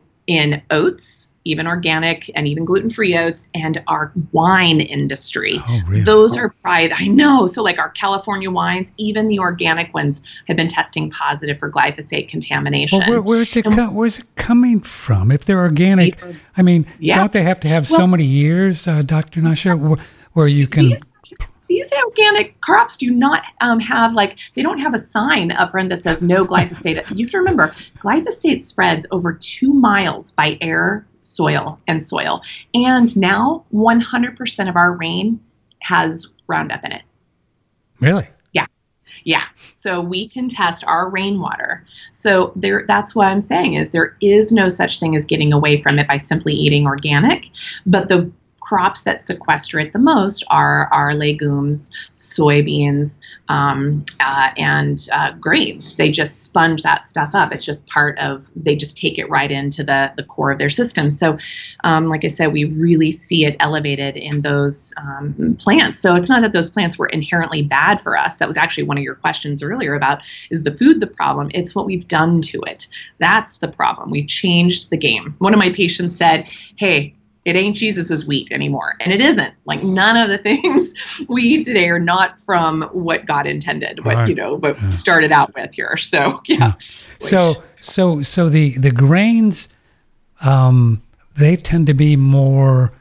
in oats, even organic and even gluten-free oats, and our wine industry. Oh, really? Those are probably, I know, so like our California wines, even the organic ones have been testing positive for glyphosate contamination. Well, where's it coming from? If they're organic, don't they have to have so many years, Dr. Nasha, where you can... These these organic crops do not have they don't have a sign up front that says no glyphosate. You have to remember, glyphosate spreads over 2 miles by air, soil. And now 100% of our rain has Roundup in it. Really? Yeah. So we can test our rainwater. So that's what I'm saying is there is no such thing as getting away from it by simply eating organic. But the crops that sequester it the most are our legumes, soybeans, and grains. They just sponge that stuff up. It's just they just take it right into the core of their system. So like I said, we really see it elevated in those plants. So it's not that those plants were inherently bad for us. That was actually one of your questions earlier about, is the food the problem? It's what we've done to it. That's the problem. We've changed the game. One of my patients said, hey, it ain't Jesus's wheat anymore. And it isn't. Like, none of the things we eat today are not from what God intended, what started out with here. So, yeah. So the grains, they tend to be more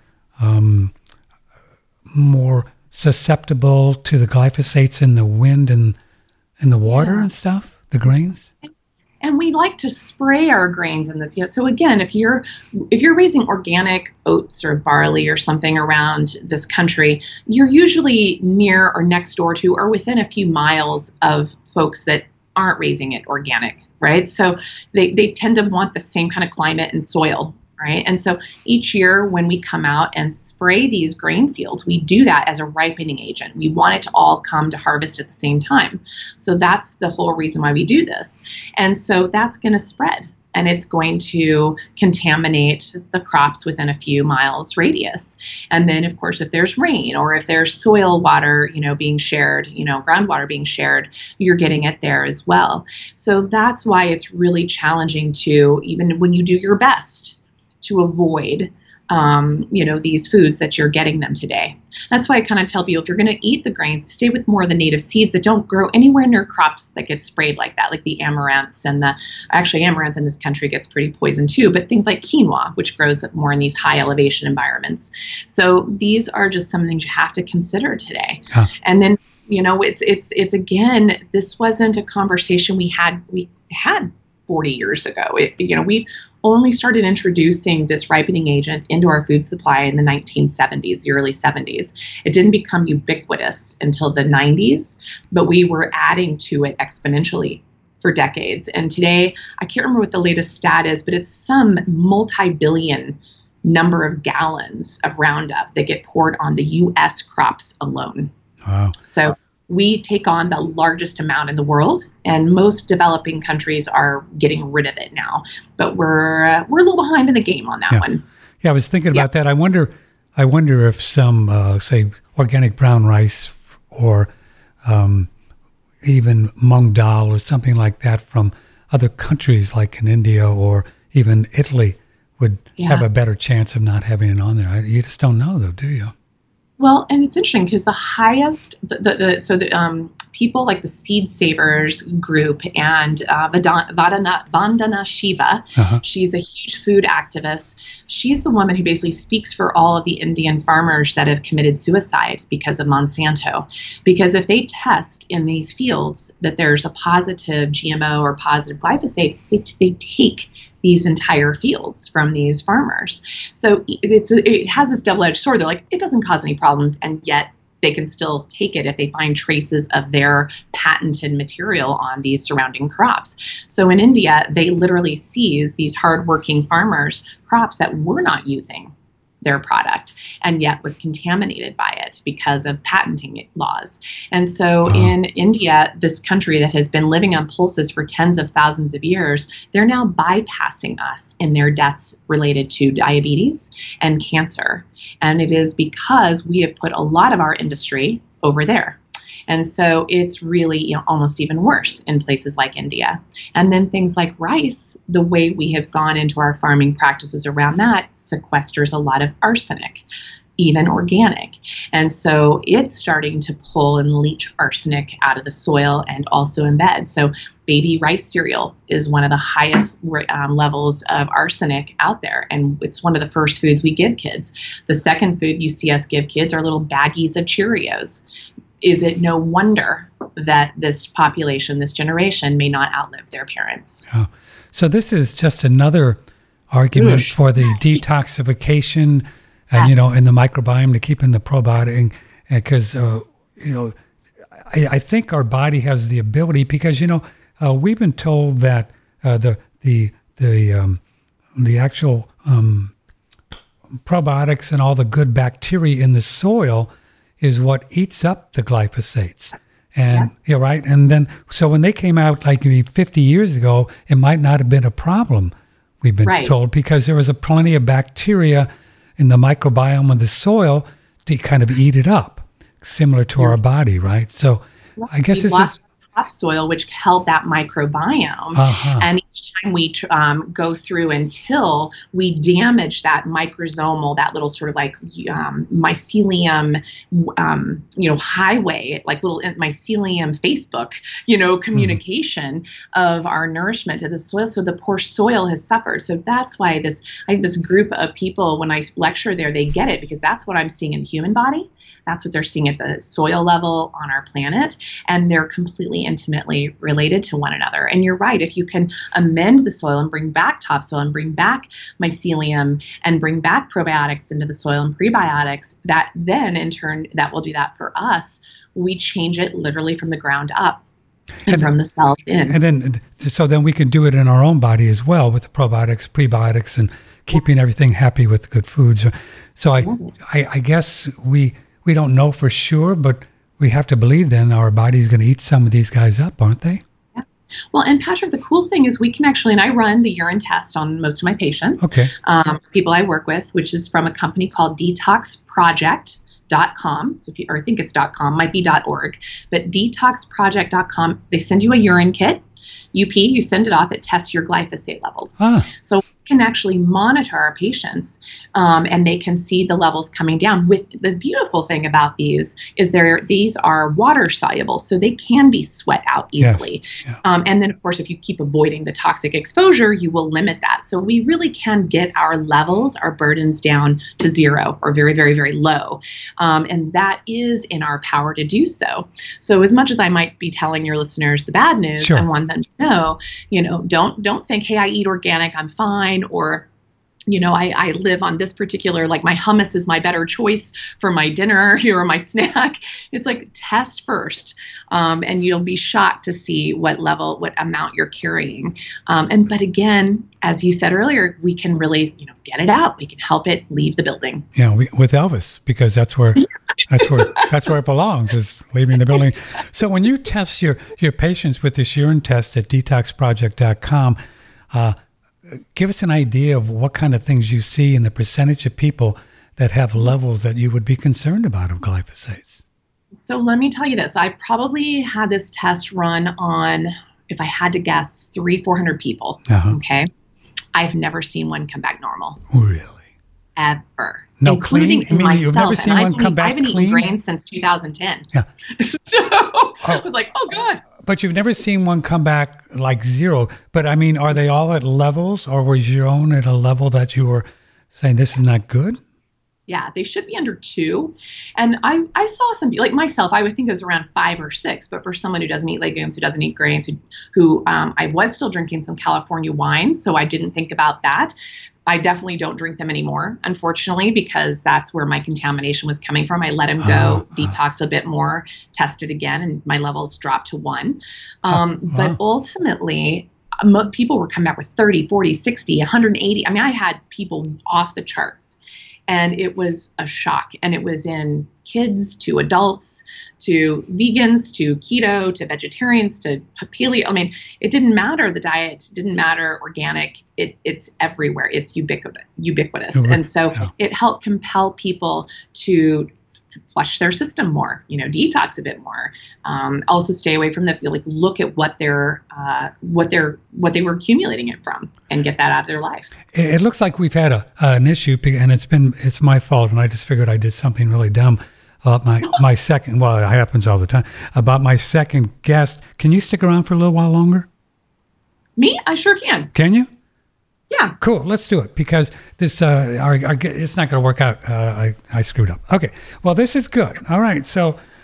susceptible to the glyphosates in the wind and in the water and stuff, the grains? And we like to spray our grains in this. So again, if you're raising organic oats or barley or something around this country, you're usually near or next door to or within a few miles of folks that aren't raising it organic, right? So they tend to want the same kind of climate and soil, right? And so each year when we come out and spray these grain fields, we do that as a ripening agent. We want it to all come to harvest at the same time. So that's the whole reason why we do this. And so that's going to spread, and it's going to contaminate the crops within a few miles radius. And then, of course, if there's rain or if there's soil water, being shared, groundwater being shared, you're getting it there as well. So that's why it's really challenging to, even when you do your best, to avoid, these foods that you're getting them today. That's why I kind of tell people, if you're going to eat the grains, stay with more of the native seeds that don't grow anywhere near crops that get sprayed like that, like the amaranths amaranth in this country gets pretty poisoned too, but things like quinoa, which grows more in these high elevation environments. So these are just some things you have to consider today. Huh. And then, it's again, this wasn't a conversation we had 40 years ago. We only started introducing this ripening agent into our food supply in the 1970s, the early 70s. It didn't become ubiquitous until the 90s, but we were adding to it exponentially for decades. And today, I can't remember what the latest stat is, but it's some multi-billion number of gallons of Roundup that get poured on the U.S. crops alone. Wow. So we take on the largest amount in the world, and most developing countries are getting rid of it now. But we're a little behind in the game on that one. Yeah, I was thinking about that. I wonder if some, say, organic brown rice or even mung dal or something like that from other countries, like in India or even Italy, would have a better chance of not having it on there. You just don't know, though, do you? Well, and it's interesting because the highest, people like the Seed Savers group and Vandana Shiva, she's a huge food activist. She's the woman who basically speaks for all of the Indian farmers that have committed suicide because of Monsanto. Because if they test in these fields that there's a positive GMO or positive glyphosate, they take these entire fields from these farmers. So it has this double-edged sword. They're like, it doesn't cause any problems, and yet they can still take it if they find traces of their patented material on these surrounding crops. So in India, they literally seize these hardworking farmers' crops that were not using their product and yet was contaminated by it because of patenting laws. And so in India, this country that has been living on pulses for tens of thousands of years, they're now bypassing us in their deaths related to diabetes and cancer. And it is because we have put a lot of our industry over there. And so it's really, almost even worse in places like India. And then things like rice, the way we have gone into our farming practices around that sequesters a lot of arsenic, even organic. And so it's starting to pull and leach arsenic out of the soil and also embed. So baby rice cereal is one of the highest levels of arsenic out there. And it's one of the first foods we give kids. The second food you see us give kids are little baggies of Cheerios. is it no wonder that this population, this generation, may not outlive their parents? Oh. So this is just another argument for the detoxification, and and the microbiome, to keep in the probiotic, because I think our body has the ability, because we've been told that the actual probiotics and all the good bacteria in the soil is what eats up the glyphosates. And right. And then, so when they came out like 50 years ago, it might not have been a problem, we've been told, because there was plenty of bacteria in the microbiome of the soil to kind of eat it up, similar to our body, right? So I guess it's just topsoil, which held that microbiome. And each time we go through and till, we damage that microsomal, that little sort of like mycelium, highway, like little mycelium Facebook, communication of our nourishment to the soil. So the poor soil has suffered. So that's why I think this group of people, when I lecture there, they get it, because that's what I'm seeing in the human body. That's what they're seeing at the soil level on our planet, and they're completely intimately related to one another. And you're right, if you can amend the soil and bring back topsoil and bring back mycelium and bring back probiotics into the soil and prebiotics, that then in turn, that will do that for us. We change it literally from the ground up and from the cells in. And then we can do it in our own body as well with the probiotics, prebiotics, and keeping everything happy with good foods. So I guess we don't know for sure, but we have to believe then our body's going to eat some of these guys up, aren't they? Yeah. Well, and Patrick, the cool thing is we can actually, and I run the urine test on most of my patients, people I work with, which is from a company called detoxproject.com. So I think it's .com, might be .org, but detoxproject.com, they send you a urine kit. You pee, you send it off, it tests your glyphosate levels. So we can actually monitor our patients, and they can see the levels coming down. With the beautiful thing about these is these are water soluble, so they can be sweat out easily. Yes. Yeah. And then, of course, if you keep avoiding the toxic exposure, you will limit that. So we really can get our levels, our burdens down to zero or very, very, very low. And that is in our power to do so. So as much as I might be telling your listeners the bad news, I want them to know, don't think, hey, I eat organic, I'm fine, or I live on this particular, like my hummus is my better choice for my dinner or my snack. It's like, test first, and you'll be shocked to see what amount you're carrying. But again, as you said earlier, we can really, get it out. We can help it leave the building. Yeah, with Elvis, because that's where it belongs, is leaving the building. So when you test your patients with this urine test at detoxproject.com, give us an idea of what kind of things you see and the percentage of people that have levels that you would be concerned about of glyphosates. So let me tell you this. I've probably had this test run on, if I had to guess, 300-400 people. Okay. I've never seen one come back normal. Really? Ever. No, including clean? myself. You've never seen one come back I haven't clean? eaten grains since 2010. Yeah. So I was like, oh God. But you've never seen one come back like zero. But I mean, are they all at levels, or was your own at a level that you were saying this is not good? Yeah, they should be under 2. And I saw some, like myself, I would think it was around 5 or 6. But for someone who doesn't eat legumes, who doesn't eat grains, who I was still drinking some California wines, so I didn't think about that. I definitely don't drink them anymore, unfortunately, because that's where my contamination was coming from. I let them go, detox a bit more, test it again, and my levels dropped to 1. But ultimately, people were coming back with 30, 40, 60, 180. I mean, I had people off the charts. And it was a shock. And it was in kids to adults to vegans to keto to vegetarians to paleo. I mean, it didn't matter. The diet didn't matter. Organic. It's everywhere. It's ubiquitous. And so it helped compel people to flush their system more, detox a bit more. Also stay away from look at what they were accumulating it from and get that out of their life. It looks like we've had an issue, and it's my fault, and I just figured I did something really dumb about my second, well, it happens all the time, about my second guest. Can you stick around for a little while longer? Me? I sure can. Can you? Yeah. Cool. Let's do it, because this it's not going to work out. I screwed up. Okay. Well, this is good. All right. So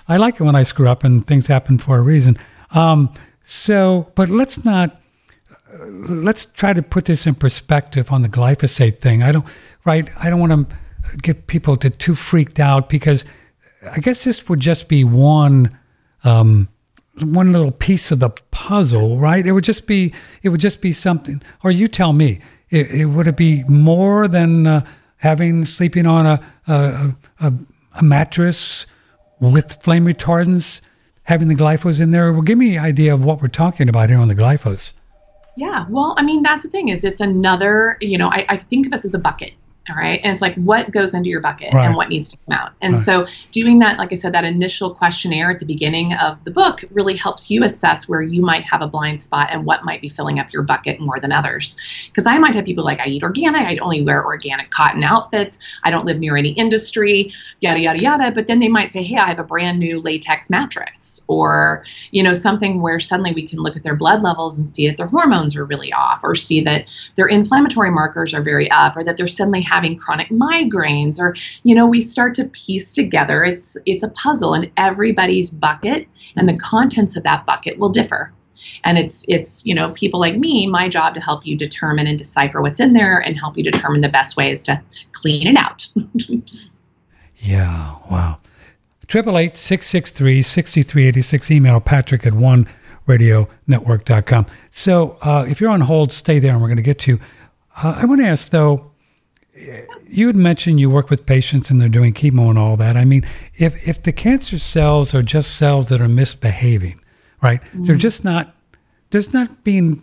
I like it when I screw up and things happen for a reason. But let's try to put this in perspective on the glyphosate thing. I don't want to get people too freaked out, because I guess this would just be one little piece of the puzzle, right? It would just be something. Or you tell me, would it be more than sleeping on a mattress with flame retardants, having the glyphos in there? Well, give me an idea of what we're talking about here on the glyphos. Yeah, well, I mean, that's the thing, is it's another, I think of this as a bucket. All right. And it's like, what goes into your bucket and what needs to come out? And so doing that, like I said, that initial questionnaire at the beginning of the book really helps you assess where you might have a blind spot and what might be filling up your bucket more than others. Because I might have people like, I eat organic, I only wear organic cotton outfits, I don't live near any industry, yada, yada, yada. But then they might say, hey, I have a brand new latex mattress, or, something where suddenly we can look at their blood levels and see that their hormones are really off, or see that their inflammatory markers are very up, or that they're suddenly having chronic migraines, or we start to piece together. It's a puzzle, and everybody's bucket and the contents of that bucket will differ. And it's people like me, my job to help you determine and decipher what's in there and help you determine the best ways to clean it out. Yeah, wow. 888-663-6386. Email Patrick at oneradionetwork.com. So if you're on hold, stay there, and we're going to get to you. I want to ask, though, you had mentioned you work with patients and they're doing chemo and all that. I mean, if the cancer cells are just cells that are misbehaving, right? Mm-hmm. They're just not being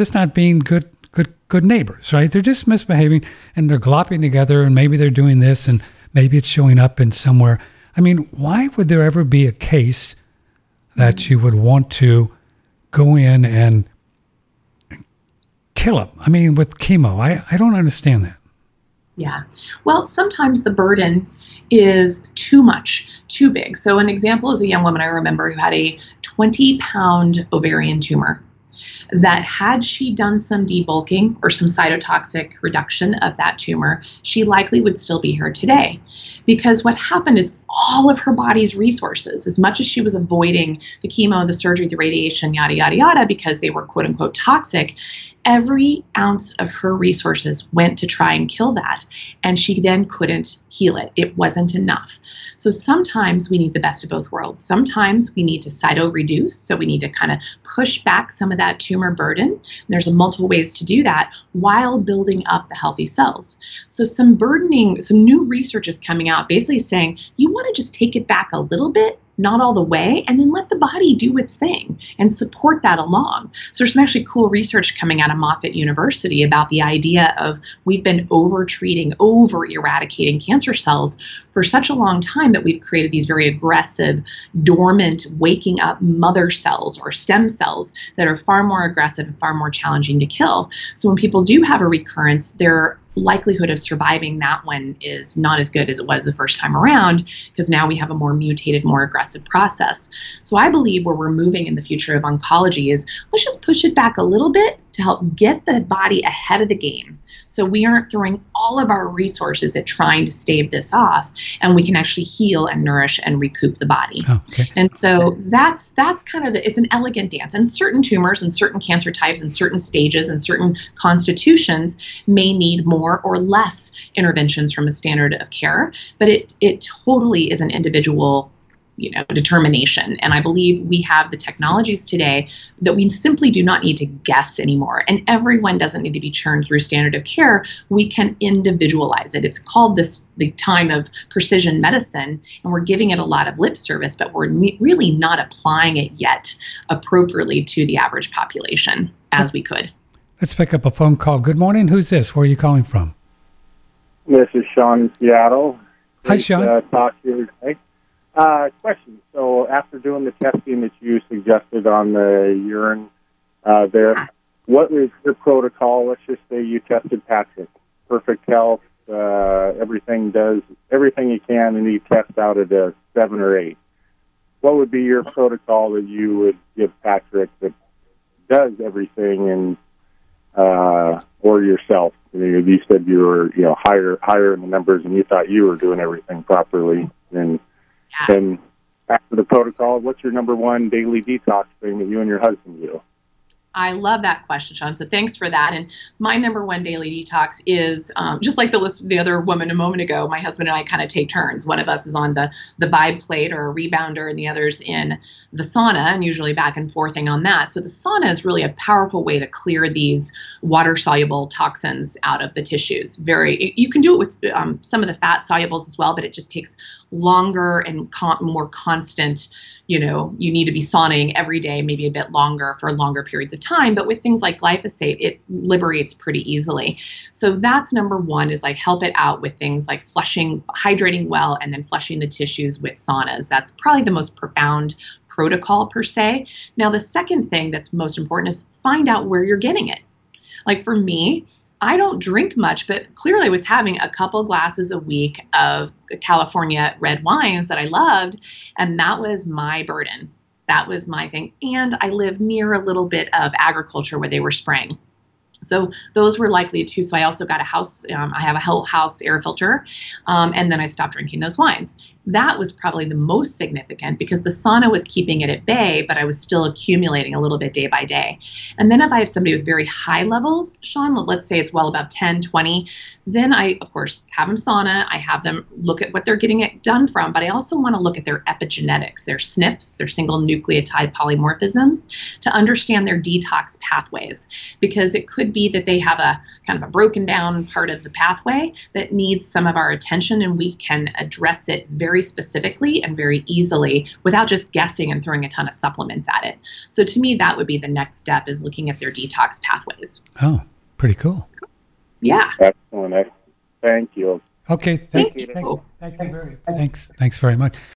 good neighbors, right? They're just misbehaving, and they're glopping together, and maybe they're doing this, and maybe it's showing up in somewhere. I mean, why would there ever be a case that you would want to go in and kill them? I mean, with chemo, I don't understand that. Yeah. Well, sometimes the burden is too much, too big. So an example is a young woman I remember who had a 20-pound ovarian tumor that, had she done some debulking or some cytotoxic reduction of that tumor, she likely would still be here today. Because what happened is all of her body's resources, as much as she was avoiding the chemo, the surgery, the radiation, yada, yada, yada, because they were quote unquote toxic, every ounce of her resources went to try and kill that. And she then couldn't heal it. It wasn't enough. So sometimes we need the best of both worlds. Sometimes we need to cytoreduce. So we need to kind of push back some of that tumor burden. And there's multiple ways to do that while building up the healthy cells. So some new research is coming out basically saying you want to just take it back a little bit, not all the way, and then let the body do its thing and support that along. So there's some actually cool research coming out of Moffitt University about the idea of we've been over-treating, over-eradicating cancer cells for such a long time that we've created these very aggressive, dormant, waking up mother cells or stem cells that are far more aggressive and far more challenging to kill. So when people do have a recurrence, their likelihood of surviving that one is not as good as it was the first time around, because now we have a more mutated, more aggressive process. So I believe where we're moving in the future of oncology is let's just push it back a little bit to help get the body ahead of the game. So we aren't throwing all of our resources at trying to stave this off, and we can actually heal and nourish and recoup the body. Oh, okay. And so that's kind of it's an elegant dance. And certain tumors and certain cancer types and certain stages and certain constitutions may need more or less interventions from a standard of care, but it totally is an individual determination. And I believe we have the technologies today that we simply do not need to guess anymore. And everyone doesn't need to be churned through standard of care. We can individualize it. It's called the time of precision medicine, and we're giving it a lot of lip service, but we're really not applying it yet appropriately to the average population as we could. Let's pick up a phone call. Good morning. Who's this? Where are you calling from? This is Sean in Seattle. Hi, Sean. Talk to you today. Question. So after doing the testing that you suggested on the urine what was your protocol? Let's just say you tested Patrick. Perfect health, everything you can, and you test out at a 7 or 8. What would be your protocol that you would give Patrick that does everything and or yourself? You said you were higher in the numbers and you thought you were doing everything properly. And after the protocol, what's your number one daily detox thing that you and your husband do? I love that question, Sean. So thanks for that. And my number one daily detox is just like the other woman a moment ago. My husband and I kind of take turns. One of us is on the Vibe plate or a rebounder, and the other's in the sauna, and usually back and forthing on that. So the sauna is really a powerful way to clear these water soluble toxins out of the tissues. You can do it with some of the fat solubles as well, but it just takes longer and more constant. You need to be sauning every day, maybe a bit longer for longer periods of time. But with things like glyphosate, it liberates pretty easily. So that's number one, is like help it out with things like flushing, hydrating well, and then flushing the tissues with saunas. That's probably the most profound protocol per se. Now, the second thing that's most important is find out where you're getting it. Like for me, I don't drink much, but clearly I was having a couple glasses a week of California red wines that I loved, and that was my burden. That was my thing. And I live near a little bit of agriculture where they were spraying. So those were likely too. So I also got a house. I have a whole house air filter, and then I stopped drinking those wines. That was probably the most significant because the sauna was keeping it at bay, but I was still accumulating a little bit day by day. And then if I have somebody with very high levels, Sean, let's say it's well above 10, 20, then I, of course, have them sauna. I have them look at what they're getting it done from, but I also want to look at their epigenetics, their SNPs, their single nucleotide polymorphisms, to understand their detox pathways, because it could be that they have a kind of a broken down part of the pathway that needs some of our attention, and we can address it very specifically and very easily without just guessing and throwing a ton of supplements at it. So to me, that would be the next step, is looking at their detox pathways. Oh, pretty cool. Yeah. Excellent. Thank you. Okay. Thank you. Thanks very much.